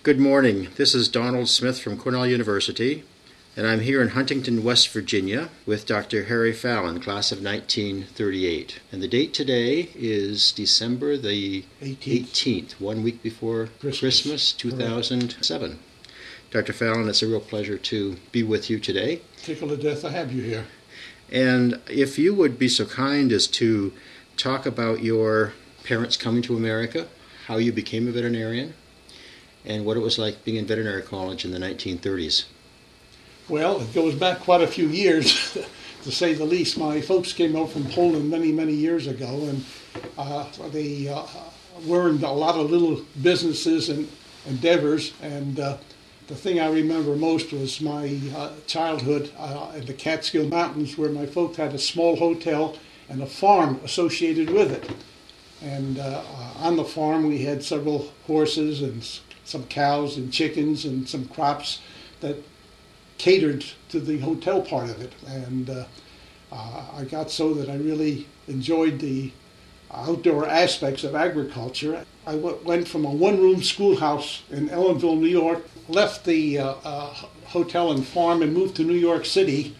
Good morning. This is Donald Smith from Cornell University, and I'm here in Huntington, West Virginia with Dr. Harry Fallon, class of 1938. And the date today is December the 18th, 1 week before Christmas 2007. Dr. Fallon, it's a real pleasure to be with you today. Tickled to death to have you here. And if you would be so kind as to talk about your parents coming to America, how you became a veterinarian, and what it was like being in veterinary college in the 1930s. Well, it goes back quite a few years, to say the least. My folks came over from Poland many years ago, and they learned a lot of little businesses and endeavors, and the thing I remember most was my childhood in the Catskill Mountains, where my folks had a small hotel and a farm associated with it. And on the farm we had several horses and some cows and chickens and some crops that catered to the hotel part of it. And I got so that I really enjoyed the outdoor aspects of agriculture. I went from a one-room schoolhouse in Ellenville, New York, left the hotel and farm and moved to New York City.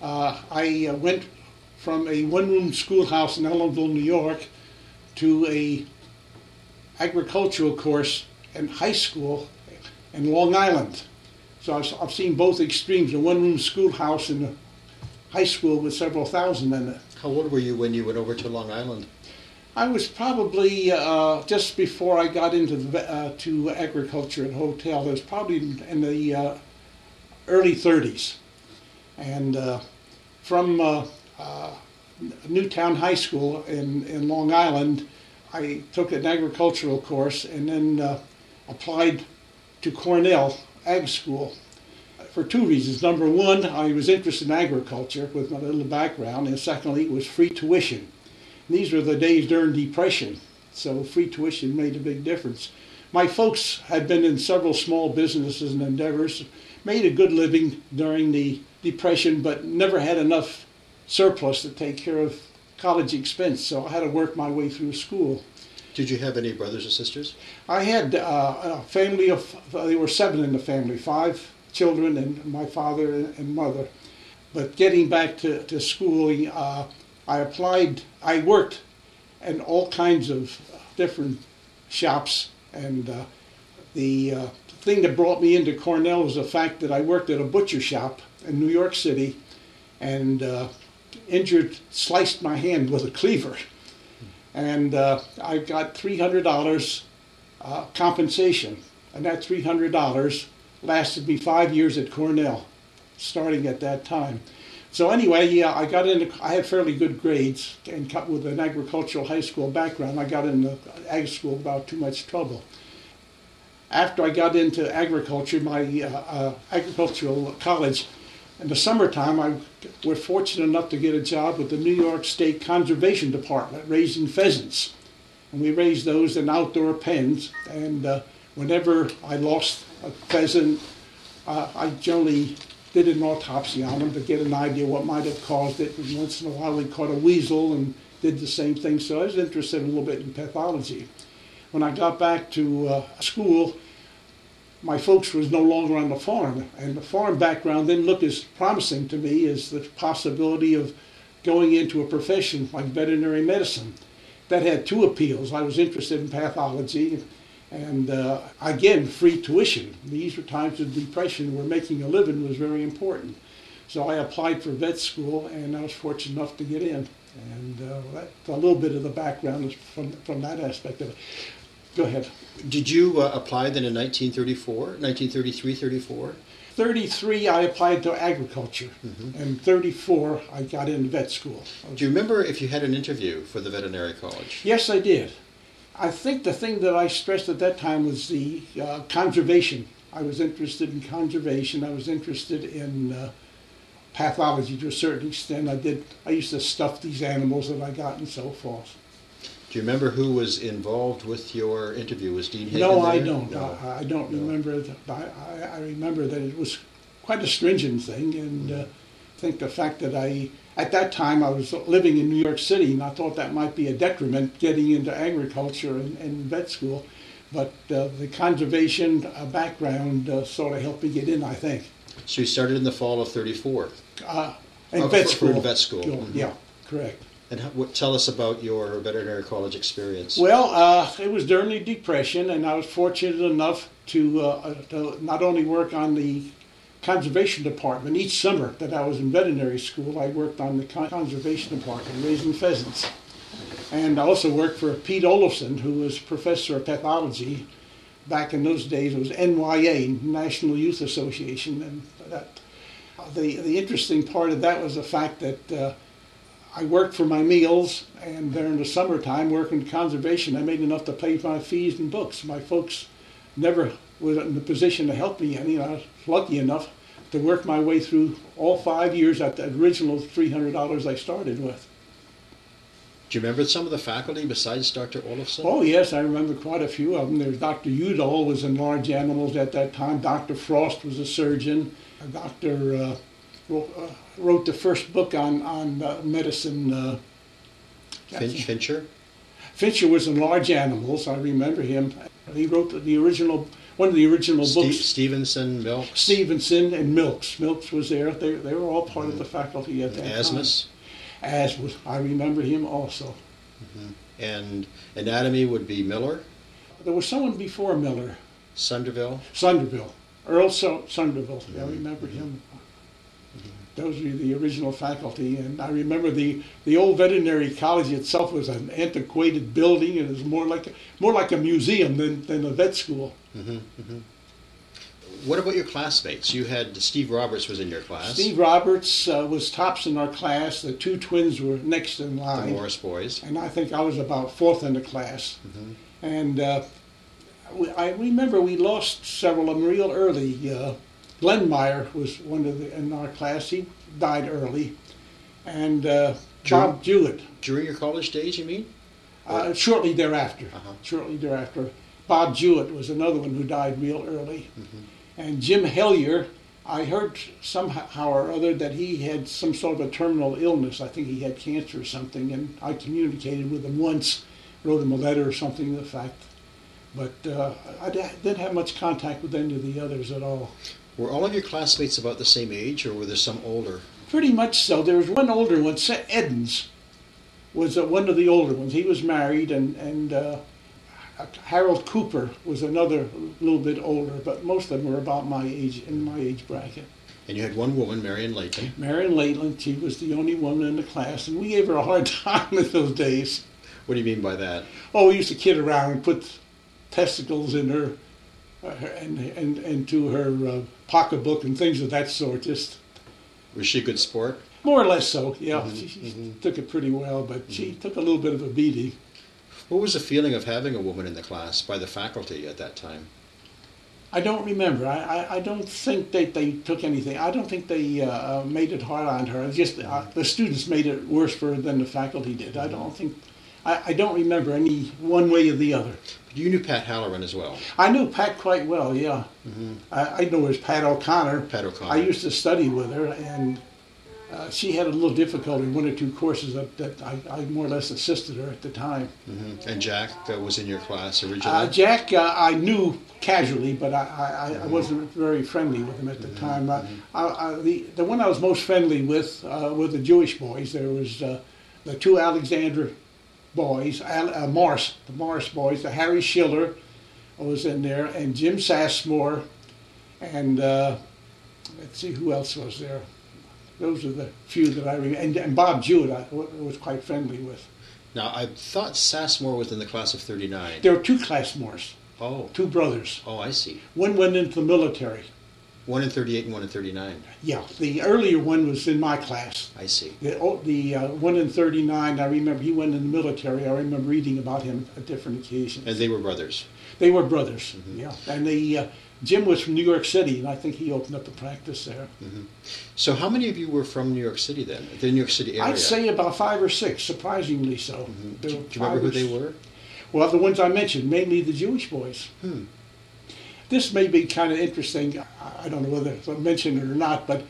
I went from a one-room schoolhouse in Ellenville, New York, to a agricultural course in high school in Long Island. So I've seen both extremes, a one-room schoolhouse and a high school with several thousand in it. How old were you when you went over to Long Island? I was probably just before I got into to agriculture and hotel. It was probably in the early 30s. And from Newtown High School in Long Island, I took an agricultural course and then applied to Cornell Ag School for two reasons. Number one, I was interested in agriculture with my little background, and secondly, it was free tuition. These were the days during Depression, so free tuition made a big difference. My folks had been in several small businesses and endeavors, made a good living during the Depression, but never had enough surplus to take care of college expense, so I had to work my way through school. Did you have any brothers or sisters? I had a family of, there were 7 in the family, 5 children and my father and mother. But getting back to schooling, I applied, I worked in all kinds of different shops, and the thing that brought me into Cornell was the fact that I worked at a butcher shop in New York City and sliced my hand with a cleaver. And I got $300 compensation, and that $300 lasted me 5 years at Cornell, starting at that time. So anyway, yeah, I had fairly good grades, and with an agricultural high school background, I got into ag school without too much trouble. After I got into agriculture, my agricultural college, in the summertime, I was fortunate enough to get a job with the New York State Conservation Department, raising pheasants. And we raised those in outdoor pens, and whenever I lost a pheasant, I generally did an autopsy on them to get an idea what might have caused it. And once in a while, we caught a weasel and did the same thing. So I was interested a little bit in pathology. When I got back to school, my folks was no longer on the farm, and the farm background didn't look as promising to me as the possibility of going into a profession like veterinary medicine. That had two appeals. I was interested in pathology, and again, free tuition. These were times of depression where making a living was very important. So I applied for vet school, and I was fortunate enough to get in. And that's a little bit of the background from that aspect of it. Go ahead. Did you apply then in 1933, 34? 33, I applied to agriculture, and 34, I got into vet school. Do you remember if you had an interview for the veterinary college? Yes, I did. I think the thing that I stressed at that time was the conservation. I was interested in conservation. I was interested in pathology to a certain extent. I used to stuff these animals that I got and so forth. Do you remember who was involved with your interview? Was Dean Hagen No, there? I don't. No. I don't remember. I remember that it was quite a stringent thing, and I think the fact that at that time I was living in New York City, and I thought that might be a detriment getting into agriculture and vet school. but the conservation background sort of helped me get in, I think. So you started in the fall of 34? In vet school. In vet school. Yeah, correct. And tell us about your veterinary college experience. Well, it was during the Depression, and I was fortunate enough to not only work on the conservation department. Each summer that I was in veterinary school, I worked on the conservation department, raising pheasants. And I also worked for Pete Olafson, who was professor of pathology. Back in those days, it was NYA, National Youth Association. And the interesting part of that was the fact that I worked for my meals, and during the summertime, working conservation, I made enough to pay my fees and books. My folks never was in the position to help me any. I was lucky enough to work my way through all 5 years at the original $300 I started with. Do you remember some of the faculty besides Dr. Olafson? Oh yes, I remember quite a few of them. There's Dr. Udall was in large animals at that time. Dr. Frost was a surgeon. Dr. Wrote the first book on medicine. Fincher? Fincher was in large animals. I remember him. He wrote one of the original books. Stevenson, Milks. Stevenson and Milks. Milks was there. They were all part of the faculty at that Asmus? time. Asmus. I remember him also. Mm-hmm. And anatomy would be Miller? There was someone before Miller. Sunderville? Sunderville. Earl Sunderville. Mm-hmm. I remember him. Those were the original faculty, and I remember the old veterinary college itself was an antiquated building. It was more like a museum than a vet school. Mm-hmm, mm-hmm. What about your classmates? You had Steve Roberts was in your class. Steve Roberts was tops in our class. The two twins were next in line. The Morris boys. And I think I was about fourth in the class. Mm-hmm. And I remember we lost several of them real early. Glenn Meyer was in our class. He died early. And Bob Jewett. During your college days, you mean? Shortly thereafter. Uh-huh. Shortly thereafter. Bob Jewett was another one who died real early. Mm-hmm. And Jim Hellier, I heard somehow or other that he had some sort of a terminal illness. I think he had cancer or something. And I communicated with him once, wrote him a letter or something to the fact. But I didn't have much contact with any of the others at all. Were all of your classmates about the same age, or were there some older? Pretty much so. There was one older one. Seth Edens was one of the older ones. He was married, and Harold Cooper was another little bit older, but most of them were about my age, in my age bracket. And you had one woman, Marion Layton. Marion Layton, she was the only woman in the class, and we gave her a hard time in those days. What do you mean by that? Oh, we used to kid around and put testicles in her and into her pocketbook and things of that sort. Just was she a good sport? More or less so. Yeah, Mm-hmm. she took it pretty well, but she took a little bit of a beating. What was the feeling of having a woman in the class by the faculty at that time? I don't remember. I don't think they took anything. I don't think they made it hard on her. It's just the students made it worse for her than the faculty did. I don't think. I don't remember any one way or the other. But you knew Pat Halloran as well. I knew Pat quite well, yeah. Mm-hmm. I know her as Pat O'Connor. Pat O'Connor. I used to study with her, and she had a little difficulty in one or two courses that I more or less assisted her at the time. Mm-hmm. And Jack was in your class originally? Jack, I knew casually, but I wasn't very friendly with him at the time. The one I was most friendly with were the Jewish boys. There was the two Alexander boys, the Morris boys, the Harry Schiller was in there, and Jim Sassmore, and let's see who else was there. Those are the few that I remember. And Bob Jewett I was quite friendly with. Now, I thought Sassmore was in the class of 39. There were two Classmores, Oh. two brothers. Oh, I see. One went into the military. One in 38 and one in 39. Yeah, the earlier one was in my class. I see. The one in 39, I remember he went in the military. I remember reading about him at different occasions. And they were brothers. They were brothers, yeah. And Jim was from New York City, and I think he opened up the practice there. Mm-hmm. So how many of you were from New York City then, the New York City area? I'd say about 5 or 6, surprisingly so. Mm-hmm. Do you remember who they were? Well, the ones I mentioned, mainly the Jewish boys. This may be kind of interesting. I don't know whether to mention it or not, but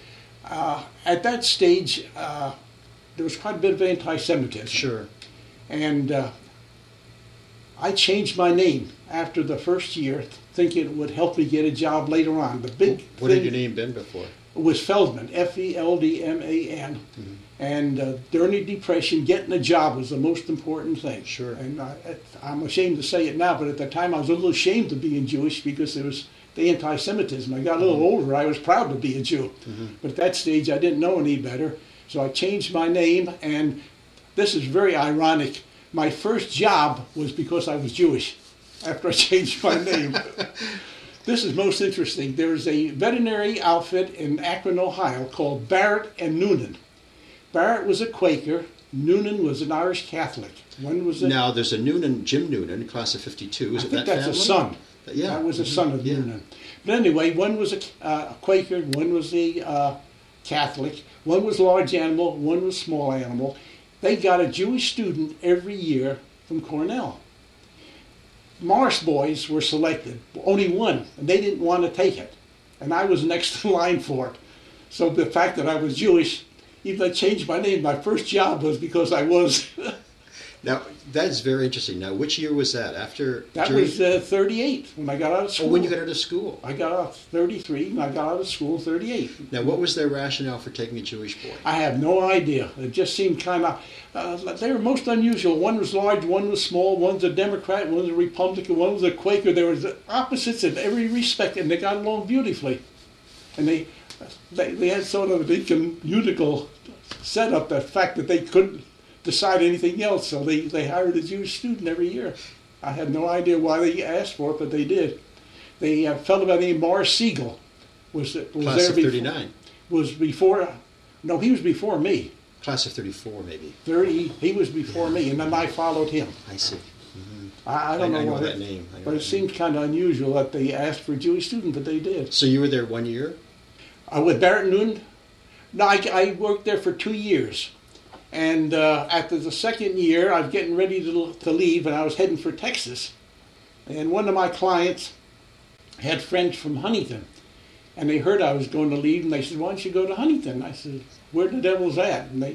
at that stage, there was quite a bit of anti-Semitism. Sure. And I changed my name after the first year, thinking it would help me get a job later on. The big What had your name been before? was Feldman, Feldman. Mm-hmm. And during the Depression, getting a job was the most important thing. Sure. And I'm ashamed to say it now, but at the time I was a little ashamed of being Jewish because there was the anti-Semitism. I got a little older, I was proud to be a Jew. Mm-hmm. But at that stage, I didn't know any better. So I changed my name, and this is very ironic. My first job was because I was Jewish after I changed my name. This is most interesting. There's a veterinary outfit in Akron, Ohio called Barrett and Noonan. Barrett was a Quaker. Noonan was an Irish Catholic. Now, there's a Noonan, Jim Noonan, class of 52. Is it that family? That's a son. Yeah. That was a son of Noonan. But anyway, one was a Quaker, one was a Catholic, one was large animal, one was small animal. They got a Jewish student every year from Cornell. Morris boys were selected, only one, and they didn't want to take it. And I was next in line for it. So the fact that I was Jewish, even though I changed my name, my first job was because I was. Now, that's very interesting. Now, which year was that? That was 38, when I got out of school. Oh, when you got out of school? I got out 33, and I got out of school 38. Now, what was their rationale for taking a Jewish boy? I have no idea. It just seemed kind of, they were most unusual. One was large, one was small, one's a Democrat, one was a Republican, one was a Quaker. There was opposites in every respect, and they got along beautifully. And they had sort of an incommunicable setup, the fact that they couldn't decide anything else, so they hired a Jewish student every year. I had no idea why they asked for it, but they did. They a fellow by the name Morris Siegel was Class there of 39. Was before. No, he was before me. Class of 34, maybe. 30. He was before me, and then I followed him. I see. Mm-hmm. I don't know I know why that name. But it seemed kind of unusual that they asked for a Jewish student, but they did. So you were there 1 year? With Barrett Noonan? No, I worked there for 2 years. And after the second year, I was getting ready to leave, and I was heading for Texas. And one of my clients had friends from Huntington, and they heard I was going to leave, and they said, "Why don't you go to Huntington?" I said, "Where the devil's at?" And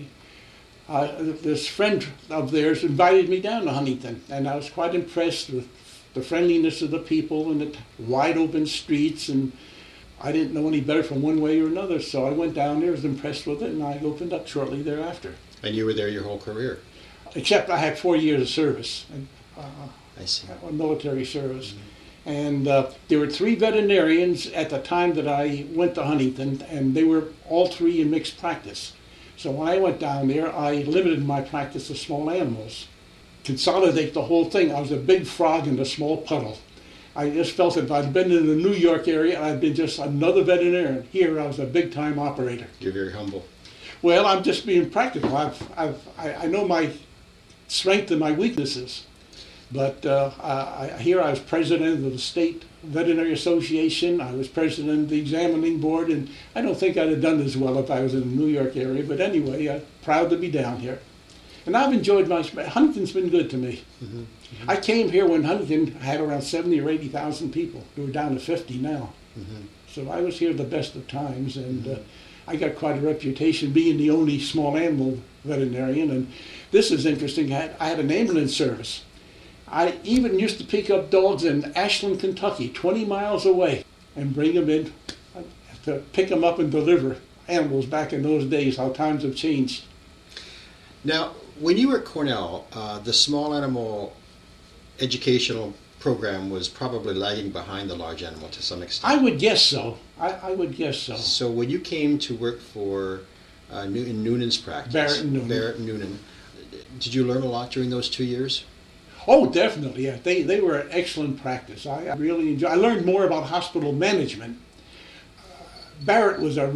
this friend of theirs invited me down to Huntington, and I was quite impressed with the friendliness of the people and the wide open streets, and I didn't know any better from one way or another, so I went down there, was impressed with it, and I opened up shortly thereafter. And you were there your whole career? Except I had 4 years of service. I see. Military service. Mm-hmm. And there were 3 veterinarians at the time that I went to Huntington, and they were all 3 in mixed practice. So when I went down there, I limited my practice to small animals. Consolidate the whole thing. I was a big frog in a small puddle. I just felt that if I'd been in the New York area, I'd been just another veterinarian. Here, I was a big-time operator. You're very humble. Well, I'm just being practical. I know my strengths and my weaknesses. But here I was president of the State Veterinary Association. I was president of the examining board, and I don't think I'd have done as well if I was in the New York area. But anyway, I'm proud to be down here. And I've enjoyed Huntington's been good to me. Mm-hmm. Mm-hmm. I came here when Huntington had around 70 or 80,000 people. We're down to 50 now. Mm-hmm. So I was here the best of times, and I got quite a reputation being the only small animal veterinarian. And this is interesting. I had an ambulance service. I even used to pick up dogs in Ashland, Kentucky, 20 miles away, and bring them in to pick them up and deliver animals back in those days, how times have changed. Now, when you were at Cornell, the small animal educational program was probably lagging behind the large animal to some extent. I would guess so. I would guess so. So when you came to work for in Noonan's practice, Barrett and Noonan, did you learn a lot during those 2 years? Oh, definitely. Yeah, they were an excellent practice. I really enjoyed. I learned more about hospital management. Barrett was had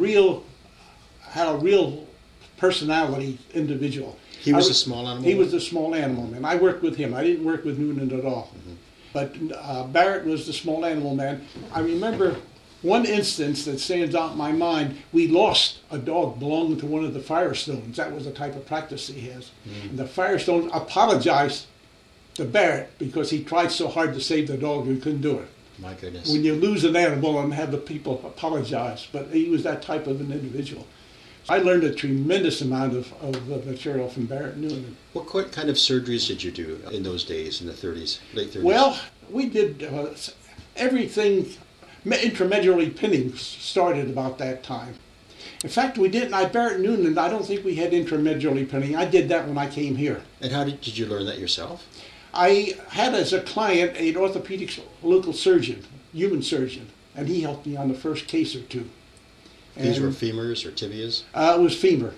a real personality individual. He was a small animal? He was a small animal man. I worked with him. I didn't work with Noonan at all. Mm-hmm. But Barrett was the small animal man. I remember one instance that stands out in my mind. We lost a dog belonging to one of the Firestones. That was the type of practice he has. Mm-hmm. And the Firestones apologized to Barrett because he tried so hard to save the dog and couldn't do it. My goodness. When you lose an animal and have the people apologize. But he was that type of an individual. I learned a tremendous amount of material from Barrett Noonan. What kind of surgeries did you do in those days, in the 30s, late 30s? Well, we did everything. Intramedullary pinning started about that time. In fact, we didn't. At Barrett Noonan, I don't think we had intramedullary pinning. I did that when I came here. And how did you learn that yourself? I had as a client an orthopedic local surgeon, human surgeon, and he helped me on the first case or two. These were femurs or tibias? It was femur,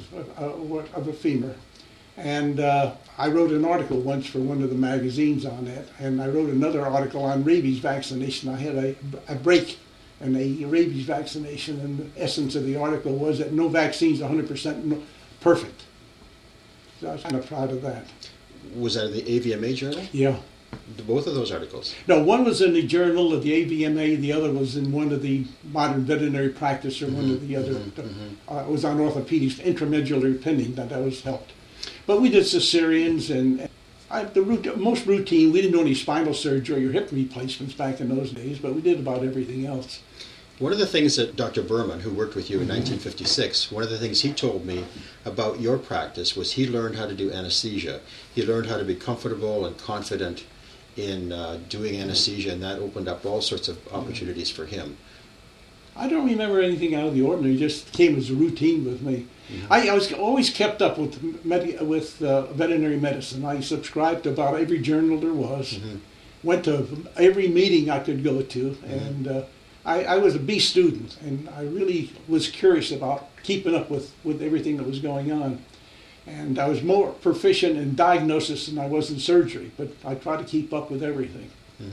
of a femur. And I wrote an article once for one of the magazines on that, and I wrote another article on rabies vaccination. I had a break in a rabies vaccination, and the essence of the article was that no vaccine's 100% perfect. So I was kind of proud of that. Was that in the AVMA journal? Yeah. Both of those articles? No, one was in the journal of the AVMA, the other was in one of the Modern Veterinary Practice, or one of the other. It was on orthopedics, intramedullary pinning, that was helped. But we did cesareans and most routine. We didn't do any spinal surgery or hip replacements back in those days, but we did about everything else. One of the things that Dr. Berman, who worked with you in 1956, one of the things he told me about your practice was he learned how to do anesthesia. He learned how to be comfortable and confident in doing anesthesia, and that opened up all sorts of opportunities for him. I don't remember anything out of the ordinary. It just came as a routine with me. I was always kept up with veterinary medicine. I subscribed to about every journal there was. Went to every meeting I could go to, and I was a B student, and I really was curious about keeping up with everything that was going on. And I was more proficient in diagnosis than I was in surgery, but I tried to keep up with everything.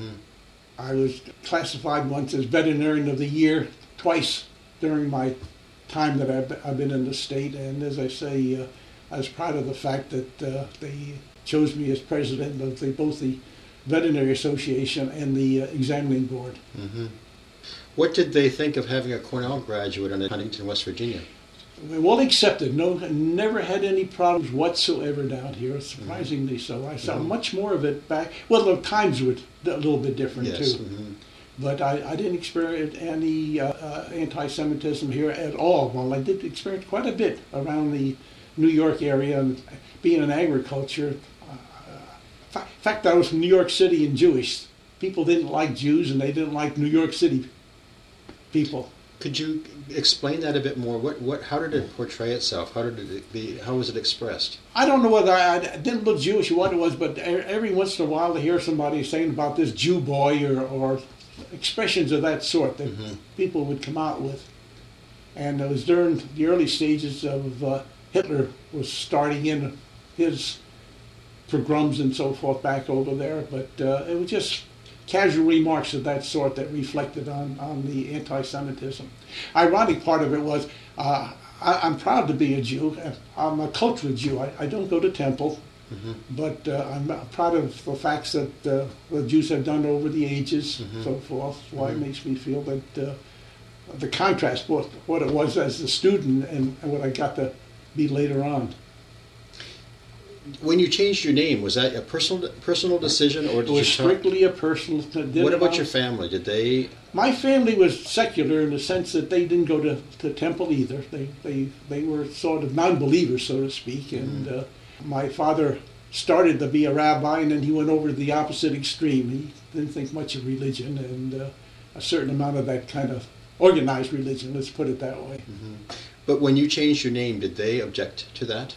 I was classified once as Veterinarian of the Year twice during my time that I've been in the state, and as I say, I was proud of the fact that they chose me as president of both the Veterinary Association and the Examining Board. What did they think of having a Cornell graduate in Huntington, West Virginia? Well accepted. No, never had any problems whatsoever down here. Surprisingly so. I saw much more of it back. Well, the times were a little bit different too. But I didn't experience any anti-Semitism here at all. Well, I did experience quite a bit around the New York area, and being in agriculture. In fact, I was from New York City and Jewish. People didn't like Jews, and they didn't like New York City people. Could you explain that a bit more? How did it portray itself? How was it expressed? I don't know whether I didn't look Jewish or what it was, but every once in a while to hear somebody saying about this Jew boy or expressions of that sort that people would come out with. And it was during the early stages of Hitler was starting in his pogroms and so forth back over there, but it was just casual remarks of that sort that reflected on the anti-Semitism. Ironic part of it was I'm proud to be a Jew. I'm a cultural Jew. I don't go to temple, but I'm proud of the facts that the Jews have done over the ages, so forth. Why it makes me feel that the contrast, what it was as a student and what I got to be later on. When you changed your name, was that a personal decision, or did it was strictly a personal? What about your family? Did they? My family was secular in the sense that they didn't go to temple either. They were sort of non-believers, so to speak. And my father started to be a rabbi, and then he went over to the opposite extreme. He didn't think much of religion, and a certain amount of that kind of organized religion. Let's put it that way. But when you changed your name, did they object to that?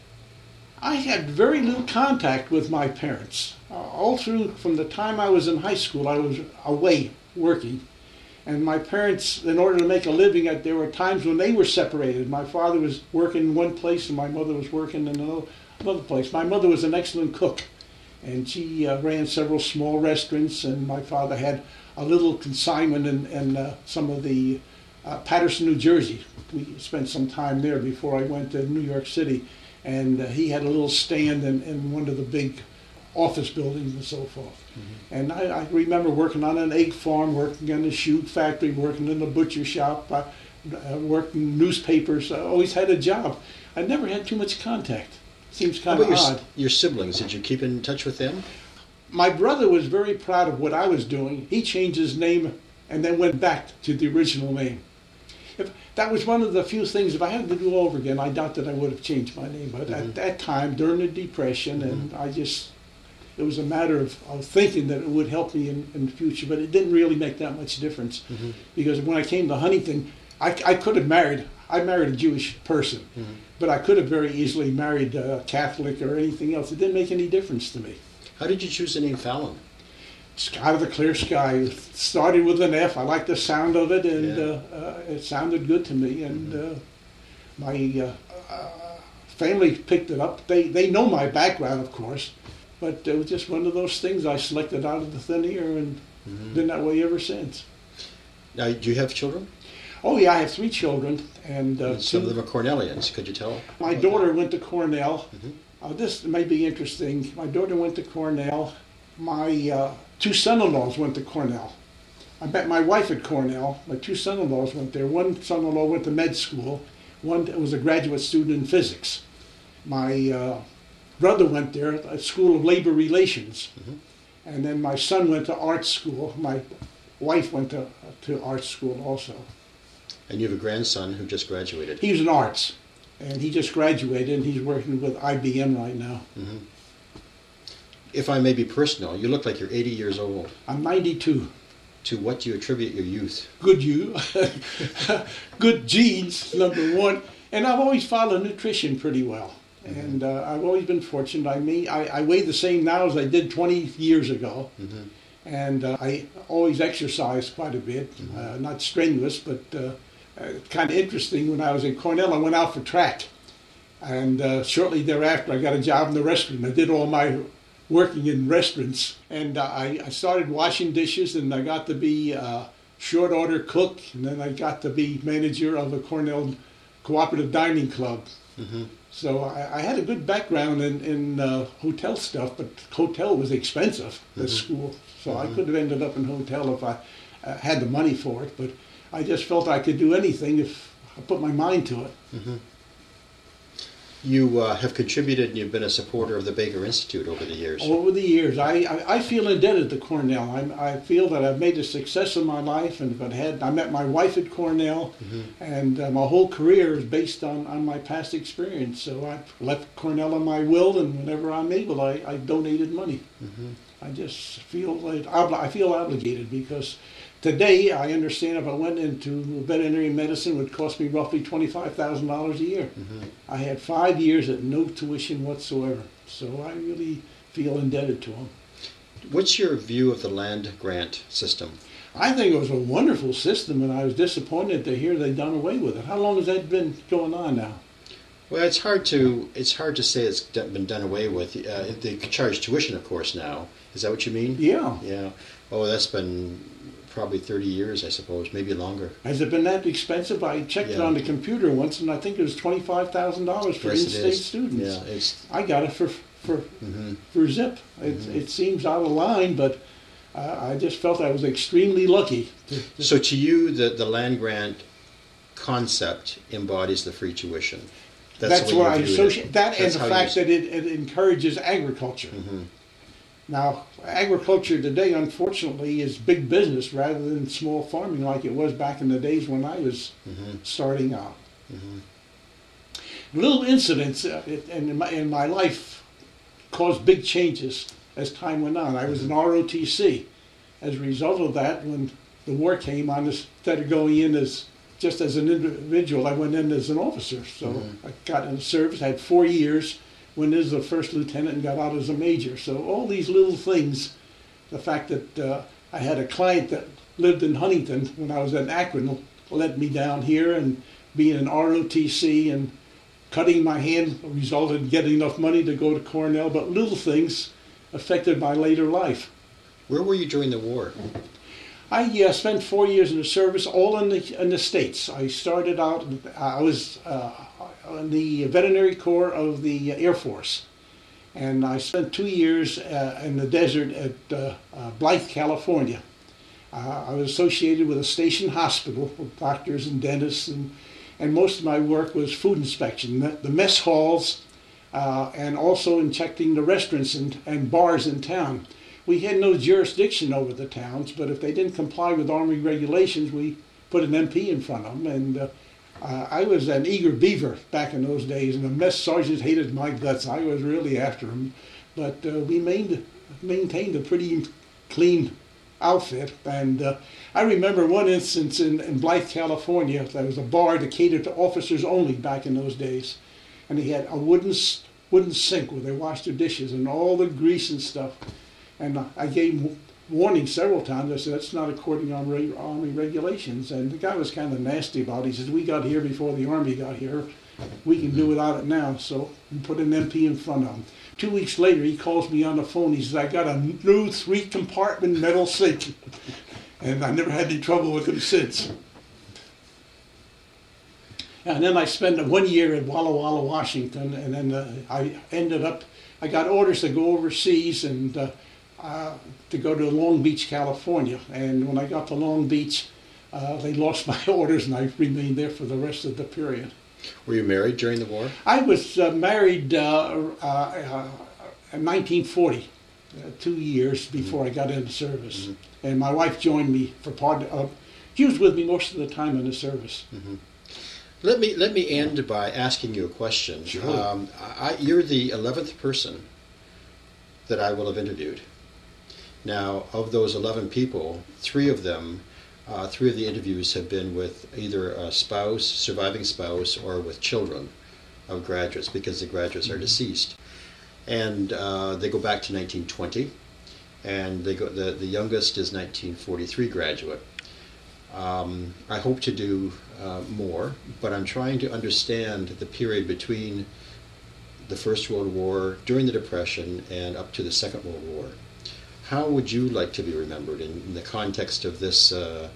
I had very little contact with my parents. All through, from the time I was in high school, I was away working. And my parents, in order to make a living, there were times when they were separated. My father was working in one place and my mother was working in another place. My mother was an excellent cook, and she ran several small restaurants, and my father had a little consignment in some of the Paterson, New Jersey. We spent some time there before I went to New York City. And he had a little stand in one of the big office buildings and so forth. And I remember working on an egg farm, working in a shoe factory, working in a butcher shop, working newspapers. I always had a job. I never had too much contact. Seems kind of odd. Your siblings, did you keep in touch with them? My brother was very proud of what I was doing. He changed his name and then went back to the original name. if that was one of the few things, if I had to do over again, I doubt that I would have changed my name. But at that time, during the Depression, and it was a matter of thinking that it would help me in the future, but it didn't really make that much difference. Because when I came to Huntington, I could have married. I married a Jewish person, but I could have very easily married a Catholic or anything else. It didn't make any difference to me. How did you choose the name Fallon? Just out of the clear sky. It started with an F. I liked the sound of it, and it sounded good to me. And my family picked it up. They know my background, of course, but it was just one of those things I selected out of the thin air, and been that way ever since. Now, do you have children? Oh yeah, I have 3 children, and some of them are Cornellians. Could you tell? My daughter went to Cornell. This may be interesting. My daughter went to Cornell. My 2 son-in-laws went to Cornell. I met my wife at Cornell. My 2 son-in-laws went there. One son-in-law went to med school. One was a graduate student in physics. My brother went there at School of Labor Relations. And then my son went to art school. My wife went to art school also. And you have a grandson who just graduated. He was in arts, and he just graduated, and he's working with IBM right now. If I may be personal, you look like you're 80 years old. I'm 92. To what do you attribute your youth? Good genes, number one. And I've always followed nutrition pretty well. And I've always been fortunate. I weigh the same now as I did 20 years ago. And I always exercise quite a bit, not strenuous, but kind of interesting. When I was in Cornell, I went out for track. And shortly thereafter, I got a job in the restaurant. I did all my working in restaurants. And I started washing dishes, and I got to be a short order cook. And then I got to be manager of a Cornell Cooperative Dining Club. So I had a good background in hotel stuff, but hotel was expensive at school. So I could have ended up in hotel if I had the money for it. But I just felt I could do anything if I put my mind to it. You have contributed and you've been a supporter of the Baker Institute over the years. Over the years. I feel indebted to Cornell. I feel that I've made a success of my life, and I met my wife at Cornell, and my whole career is based on my past experience. So I've left Cornell on my will, and whenever I'm able, I donated money. I just feel like I feel obligated, because today, I understand if I went into veterinary medicine, it would cost me roughly $25,000 a year. I had 5 years at no tuition whatsoever, so I really feel indebted to them. What's your view of the land grant system? I think it was a wonderful system, and I was disappointed to hear they'd done away with it. How long has that been going on now? Well, it's hard to say it's been done away with. They charge tuition, of course, now. Is that what you mean? Yeah. Yeah. Oh, that's been probably 30 years, I suppose, maybe longer. Has it been that expensive? I checked it on the computer once, and I think it was $25,000 for in-state students. Yeah, I got it for zip. It seems out of line, but I just felt I was extremely lucky. So to you, the land grant concept embodies the free tuition. That's what I associate that, and the fact that it encourages agriculture. Now, agriculture today, unfortunately, is big business rather than small farming like it was back in the days when I was starting out. Little incidents in my life caused big changes as time went on. I was in ROTC. As a result of that, when the war came on, instead of going in just as an individual, I went in as an officer. So I got in the service, I had 4 years, went in as a first lieutenant and got out as a major. So all these little things, the fact that I had a client that lived in Huntington when I was at Akron led me down here, and being an ROTC and cutting my hand resulted in getting enough money to go to Cornell, but little things affected my later life. Where were you during the war? I spent 4 years in the service, all in the States. I started out, I was in the veterinary corps of the Air Force. And I spent 2 years in the desert at Blythe, California. I was associated with a station hospital with doctors and dentists, and most of my work was food inspection, the mess halls, and also inspecting the restaurants and bars in town. We had no jurisdiction over the towns, but if they didn't comply with Army regulations, we put an MP in front of them. And I was an eager beaver back in those days, and the mess sergeant hated my guts. I was really after him. But we maintained a pretty clean outfit. And I remember one instance in Blythe, California. There was a bar that catered to officers only back in those days. And they had a wooden sink where they washed their dishes and all the grease and stuff. And I gave warning several times. I said, that's not according to Army regulations. And the guy was kind of nasty about it. He says, we got here before the Army got here. We can do without it now. So we put an MP in front of him. 2 weeks later, he calls me on the phone. He says, I got a new 3-compartment metal sink. And I never had any trouble with him since. And then I spent 1 year in Walla Walla, Washington. And then I got orders to go overseas and to go to Long Beach, California. And when I got to Long Beach, they lost my orders, and I remained there for the rest of the period. Were you married during the war? I was married in 1940, 2 years before I got into service. Mm-hmm. And my wife joined me for part of, she was with me most of the time in the service. Mm-hmm. Let me end by asking you a question. Sure. You're the 11th person that I will have interviewed. Now, of those 11 people, three of the interviews have been with either a spouse, surviving spouse, or with children of graduates, because the graduates are deceased. And they go back to 1920, and the youngest is 1943 graduate. I hope to do more, but I'm trying to understand the period between the First World War, during the Depression, and up to the Second World War. How would you like to be remembered in the context of this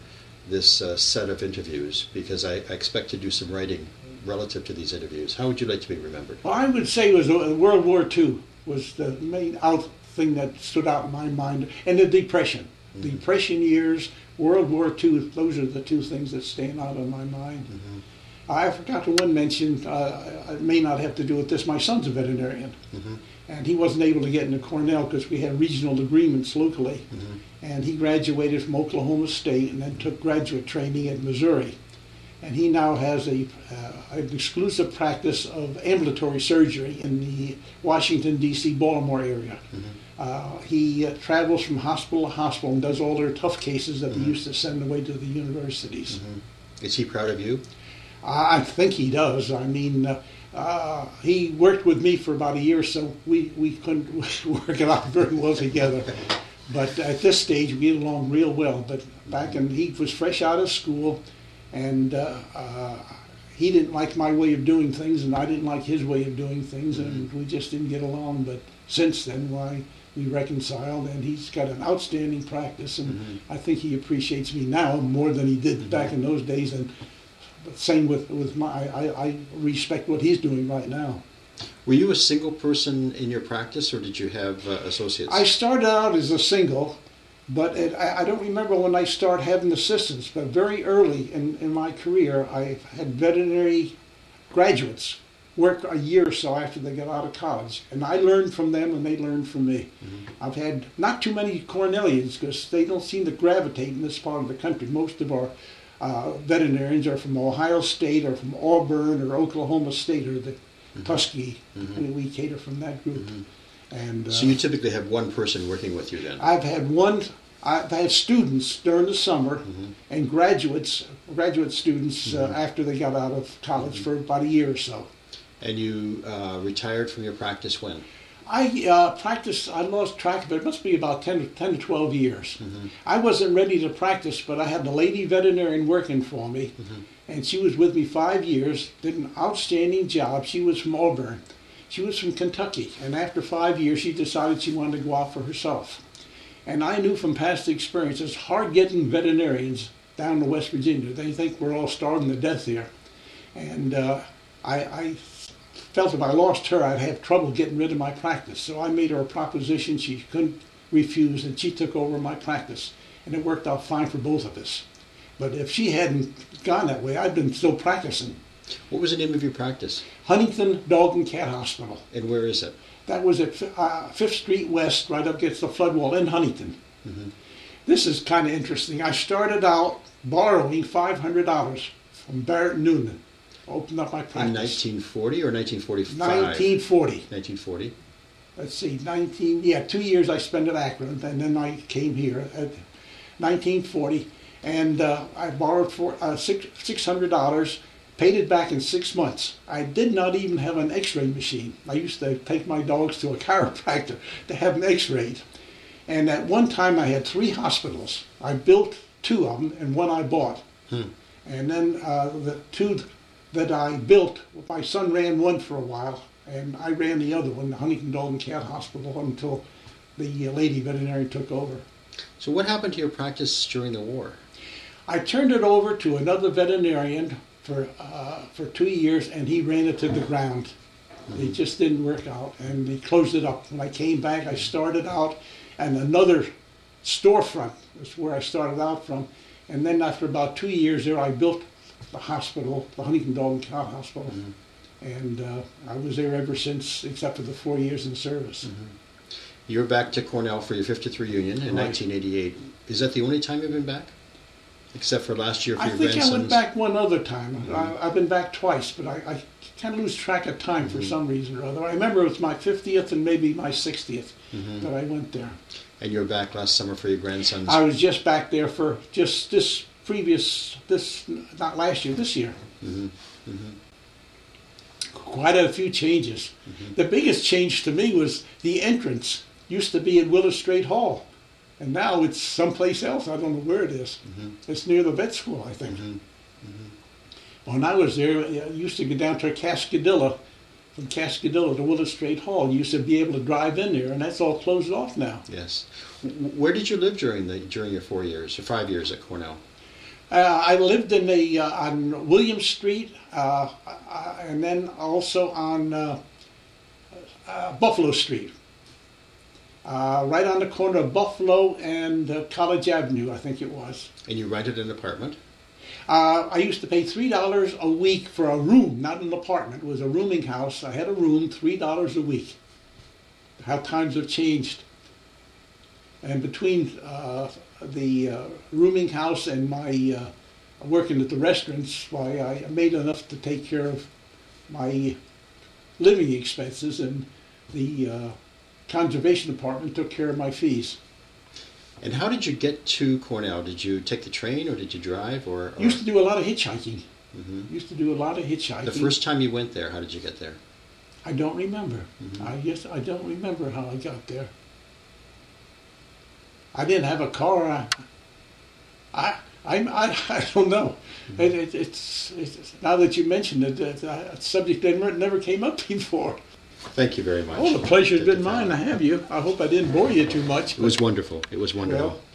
set of interviews? Because I expect to do some writing relative to these interviews. How would you like to be remembered? Well, I would say it was World War II was the main thing that stood out in my mind, and the Depression. Mm-hmm. The Depression years, World War II, those are the two things that stand out in my mind. Mm-hmm. I forgot to mention, I may not have to do with this, my son's a veterinarian. Mm-hmm. And he wasn't able to get into Cornell because we had regional agreements locally. Mm-hmm. And he graduated from Oklahoma State and then took graduate training at Missouri. And he now has an exclusive practice of ambulatory surgery in the Washington, D.C., Baltimore area. Mm-hmm. He travels from hospital to hospital and does all their tough cases that mm-hmm. they used to send away to the universities. Mm-hmm. Is he proud of you? I think he does. I mean, he worked with me for about a year, so we couldn't work it out very well together. But at this stage, we get along real well. But back when he was fresh out of school, and he didn't like my way of doing things, and I didn't like his way of doing things, and we just didn't get along. But since then, we reconciled, and he's got an outstanding practice, and mm-hmm. I think he appreciates me now more than he did mm-hmm. back in those days. And same with I respect what he's doing right now. Were you a single person in your practice, or did you have associates? I started out as a single, but I don't remember when I started having assistants, but very early in my career, I had veterinary graduates work a year or so after they got out of college, and I learned from them and they learned from me. Mm-hmm. I've had not too many Cornellians because they don't seem to gravitate in this part of the country. Most of our veterinarians are from Ohio State or from Auburn or Oklahoma State or the mm-hmm. Tuskegee, mm-hmm. and we cater from that group. Mm-hmm. And so you typically have one person working with you then? I've had students during the summer mm-hmm. and graduate students mm-hmm. After they got out of college mm-hmm. for about a year or so. And you retired from your practice when? I practiced, I lost track of it. It must be about 10 to 12 years. Mm-hmm. I wasn't ready to practice, but I had a lady veterinarian working for me, mm-hmm. and she was with me 5 years, did an outstanding job. She was from Auburn. She was from Kentucky, and after 5 years, she decided she wanted to go out for herself. And I knew from past experience, it's hard getting veterinarians down to West Virginia. They think we're all starving to death here. And I felt if I lost her, I'd have trouble getting rid of my practice. So I made her a proposition she couldn't refuse, and she took over my practice. And it worked out fine for both of us. But if she hadn't gone that way, I'd been still practicing. What was the name of your practice? Huntington Dog and Cat Hospital. And where is it? That was at 5th Street West, right up against the flood wall in Huntington. Mm-hmm. This is kind of interesting. I started out borrowing $500 from Barrett Noonan. Opened up my practice. In 1940 or 1945? 1940. 1940. Let's see, 2 years I spent at Akron, and then I came here at 1940, and I borrowed for $600, paid it back in 6 months. I did not even have an x-ray machine. I used to take my dogs to a chiropractor to have them x-rayed. And at one time I had 3 hospitals. I built 2 of them and one I bought. And then the 2 that I built, my son ran one for a while, and I ran the other one, the Huntington Dog and Cat Hospital, until the lady veterinarian took over. So what happened to your practice during the war? I turned it over to another veterinarian for 2 years, and he ran it to the ground. It just didn't work out, and he closed it up. When I came back, I started out, and another storefront is where I started out from. And then after about 2 years there, I built the hospital, the Huntington Dog and Cat Hospital. And I was there ever since, except for the 4 years in service. You're back to Cornell for your 50th reunion in 1988. Is that the only time you've been back? Except for last year for your grandsons? I went back one other time. I've been back twice, but I kind of lose track of time for some reason or other. I remember it was my 50th and maybe my 60th that I went there. And you were back last summer for your grandsons? I was just back there for just this not last year, this year. Quite a few changes. The biggest change to me was the entrance. Used to be in Willis Strait Hall, and now it's someplace else. I don't know where it is. It's near the vet school, I think. When I was there, I used to go down to Cascadilla, from Cascadilla to Willis Strait Hall. You used to be able to drive in there, and that's all closed off now. Yes. Where did you live during your 4 years or 5 years at Cornell? I lived on William Street, and then also on Buffalo Street, right on the corner of Buffalo and College Avenue, I think it was. And you rented an apartment? I used to pay $3 a week for a room, not an apartment. It was a rooming house. I had a room, $3 a week. How times have changed. And between the rooming house and my working at the restaurants, why I made enough to take care of my living expenses, and the conservation department took care of my fees. And how did you get to Cornell? Did you take the train or did you drive? Or? Used to do a lot of hitchhiking. Used to do a lot of hitchhiking. The first time you went there, how did you get there? I don't remember. I don't remember how I got there. I didn't have a car. I don't know. It's now that you mentioned it, that subject never came up before. Thank you very much. Oh, the pleasure's been mine to have you. I hope I didn't bore you too much. It was wonderful. It was wonderful. Well,